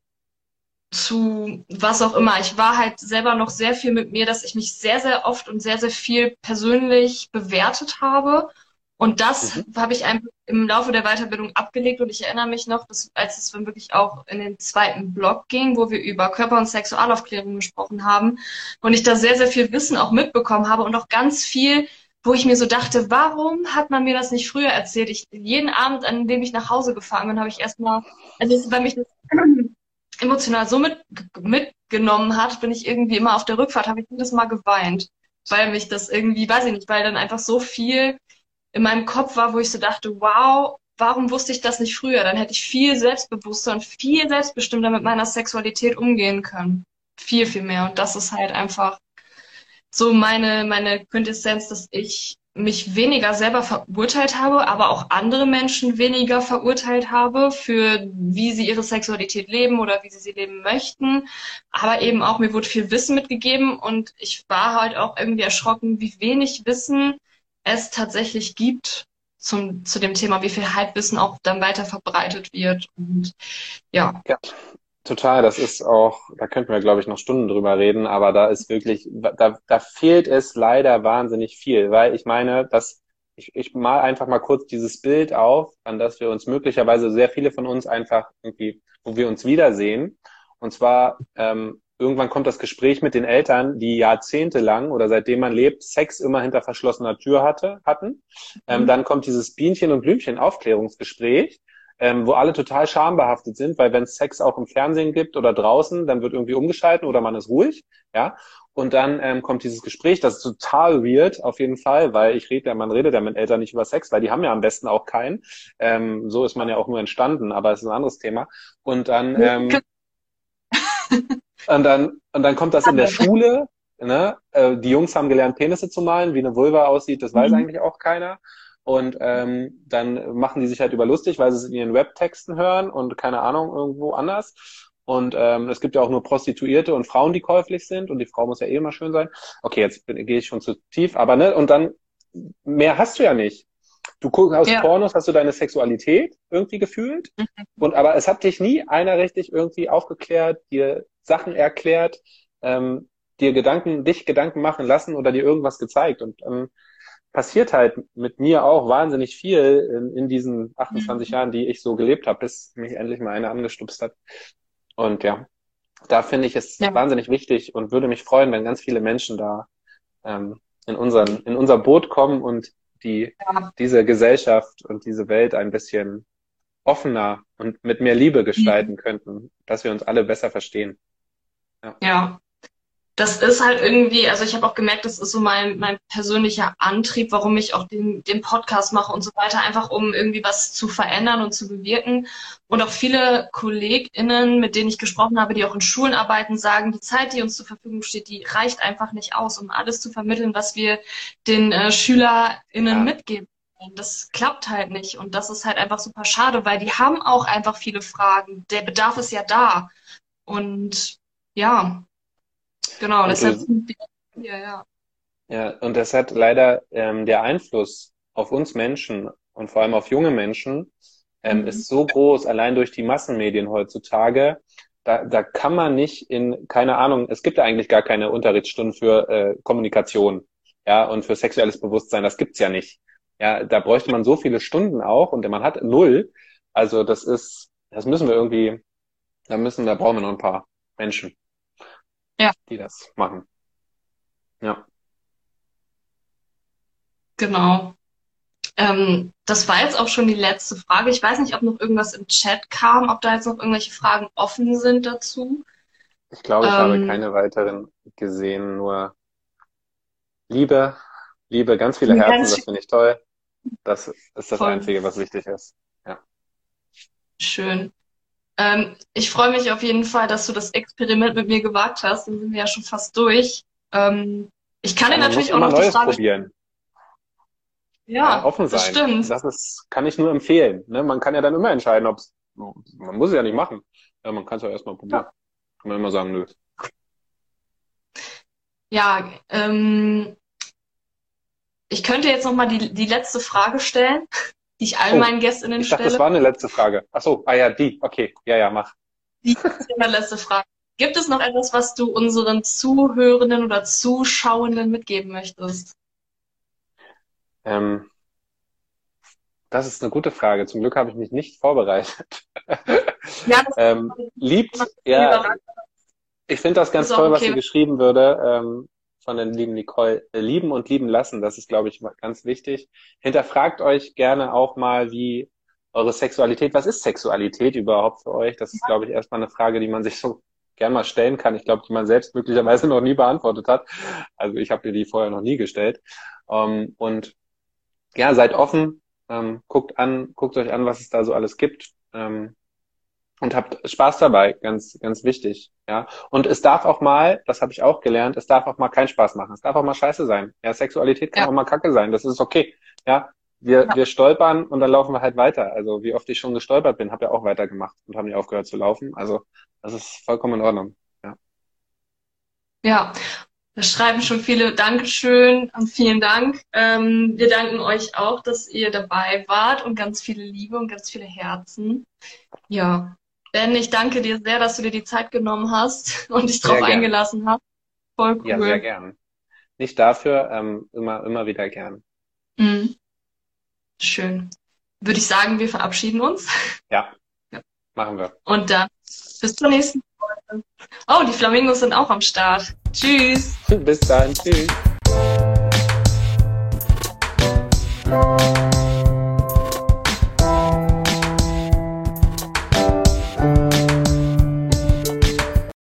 zu was auch immer. Ich war halt selber noch sehr viel mit mir, dass ich mich sehr, sehr oft und sehr, sehr viel persönlich bewertet habe. Und das Mhm. habe ich einfach im Laufe der Weiterbildung abgelegt. Und ich erinnere mich noch, dass, als es dann wirklich auch in den zweiten Block ging, wo wir über Körper- und Sexualaufklärung gesprochen haben, und ich da sehr, sehr viel Wissen auch mitbekommen habe und auch ganz viel, wo ich mir so dachte, warum hat man mir das nicht früher erzählt? Jeden Abend, an dem ich nach Hause gefahren bin, habe ich erstmal, also weil mich das emotional so mitgenommen hat, bin ich irgendwie immer auf der Rückfahrt, habe ich jedes Mal geweint, weil mich das irgendwie, weiß ich nicht, weil dann einfach so viel in meinem Kopf war, wo ich so dachte, wow, warum wusste ich das nicht früher? Dann hätte ich viel selbstbewusster und viel selbstbestimmter mit meiner Sexualität umgehen können. Viel, viel mehr. Und das ist halt einfach so meine Quintessenz, dass ich mich weniger selber verurteilt habe, aber auch andere Menschen weniger verurteilt habe für wie sie ihre Sexualität leben oder wie sie sie leben möchten. Aber eben auch mir wurde viel Wissen mitgegeben und ich war halt auch irgendwie erschrocken, wie wenig Wissen es tatsächlich gibt zu dem Thema, wie viel Halbwissen auch dann weiter verbreitet wird. Und ja. Ja, total. Das ist auch, da könnten wir, glaube ich, noch Stunden drüber reden, aber da ist wirklich, da fehlt es leider wahnsinnig viel, weil ich meine, ich mal einfach mal kurz dieses Bild auf, an das wir uns möglicherweise sehr viele von uns einfach irgendwie, wo wir uns wiedersehen. Und zwar, irgendwann kommt das Gespräch mit den Eltern, die jahrzehntelang oder seitdem man lebt, Sex immer hinter verschlossener Tür hatten. Dann kommt dieses Bienchen- und Blümchen-Aufklärungsgespräch, wo alle total schambehaftet sind, weil wenn es Sex auch im Fernsehen gibt oder draußen, dann wird irgendwie umgeschalten oder man ist ruhig, ja. Und dann kommt dieses Gespräch, das ist total weird auf jeden Fall, weil man redet ja mit Eltern nicht über Sex, weil die haben ja am besten auch keinen. So ist man ja auch nur entstanden, aber es ist ein anderes Thema. Und dann und dann kommt das in der Schule, ne? Die Jungs haben gelernt, Penisse zu malen, wie eine Vulva aussieht, das weiß eigentlich auch keiner. Und dann machen die sich halt über lustig, weil sie es in ihren Webtexten hören und keine Ahnung, irgendwo anders. Und es gibt ja auch nur Prostituierte und Frauen, die käuflich sind, und die Frau muss ja eh immer schön sein. Okay, jetzt gehe ich schon zu tief, aber ne, und dann mehr hast du ja nicht. Du guckst aus Pornos, hast du deine Sexualität irgendwie gefühlt, aber es hat dich nie einer richtig irgendwie aufgeklärt, dir Sachen erklärt, dich Gedanken machen lassen oder dir irgendwas gezeigt. Und passiert halt mit mir auch wahnsinnig viel in diesen 28 Jahren, die ich so gelebt habe, bis mich endlich mal einer angestupst hat. Und ja, da finde ich es wahnsinnig wichtig und würde mich freuen, wenn ganz viele Menschen da in unser Boot kommen und diese Gesellschaft und diese Welt ein bisschen offener und mit mehr Liebe gestalten könnten, dass wir uns alle besser verstehen. Ja. Das ist halt irgendwie, also ich habe auch gemerkt, das ist so mein persönlicher Antrieb, warum ich auch den Podcast mache und so weiter, einfach um irgendwie was zu verändern und zu bewirken. Und auch viele KollegInnen, mit denen ich gesprochen habe, die auch in Schulen arbeiten, sagen, die Zeit, die uns zur Verfügung steht, die reicht einfach nicht aus, um alles zu vermitteln, was wir den SchülerInnen mitgeben. Das klappt halt nicht. Und das ist halt einfach super schade, weil die haben auch einfach viele Fragen. Der Bedarf ist ja da. Und ja, genau, deshalb sind wir hier, ja. Ja, und das hat leider der Einfluss auf uns Menschen und vor allem auf junge Menschen ist so groß, allein durch die Massenmedien heutzutage. Da kann man nicht keine Ahnung, es gibt ja eigentlich gar keine Unterrichtsstunden für Kommunikation, ja, und für sexuelles Bewusstsein, das gibt's ja nicht. Ja, da bräuchte man so viele Stunden auch und man hat 0. Also das müssen wir irgendwie, da brauchen wir noch ein paar Menschen, die das machen. Ja. Genau. Das war jetzt auch schon die letzte Frage. Ich weiß nicht, ob noch irgendwas im Chat kam, ob da jetzt noch irgendwelche Fragen offen sind dazu. Ich glaube, ich habe keine weiteren gesehen, nur Liebe, ganz viele Herzen, das finde ich toll. Das ist das Einzige, was wichtig ist. Ja. Schön. Ich freue mich auf jeden Fall, dass du das Experiment mit mir gewagt hast. Dann sind wir ja schon fast durch. Ich kann dir natürlich auch noch die Frage probieren. Ja, offen sein. Das stimmt. Das kann ich nur empfehlen. Ne? Man kann ja dann immer entscheiden, man muss es ja nicht machen. Ja, man kann es ja erstmal probieren. Ja. Kann man immer sagen, nö. Ja, ich könnte jetzt nochmal die letzte Frage stellen, die ich allen meinen GästInnen stelle. Ich dachte, das war eine letzte Frage. Ach so, die. Okay, ja, mach. Die letzte Frage. Gibt es noch etwas, was du unseren Zuhörenden oder Zuschauenden mitgeben möchtest? Das ist eine gute Frage. Zum Glück habe ich mich nicht vorbereitet. Ja, ich finde das ganz toll, was hier geschrieben würde von der lieben Nicole. Lieben und lieben lassen, das ist, glaube ich, ganz wichtig. Hinterfragt euch gerne auch mal, wie eure Sexualität, was ist Sexualität überhaupt für euch? Das ist, glaube ich, erstmal eine Frage, die man sich so gern mal stellen kann. Ich glaube, die man selbst möglicherweise noch nie beantwortet hat. Also ich habe mir die vorher noch nie gestellt. Und ja, seid offen, guckt euch an, was es da so alles gibt, und habt Spaß dabei, ganz, ganz wichtig, ja. Und es darf auch mal, das habe ich auch gelernt, es darf auch mal keinen Spaß machen, es darf auch mal scheiße sein. Ja, Sexualität kann auch mal Kacke sein, das ist okay, ja. Wir stolpern und dann laufen wir halt weiter. Also wie oft ich schon gestolpert bin, habe ja auch weitergemacht und habe nicht aufgehört zu laufen. Also das ist vollkommen in Ordnung, ja. Ja. Da schreiben schon viele Dankeschön und vielen Dank. Wir danken euch auch, dass ihr dabei wart und ganz viele Liebe und ganz viele Herzen. Ja, Ben, ich danke dir sehr, dass du dir die Zeit genommen hast und dich drauf eingelassen hast. Voll cool. Ja, sehr gern. Nicht dafür, immer wieder gern. Schön. Würde ich sagen, wir verabschieden uns. Ja, machen wir. Und dann bis zur nächsten Folge. Oh, die Flamingos sind auch am Start. Tschüss. Bis dann. Tschüss.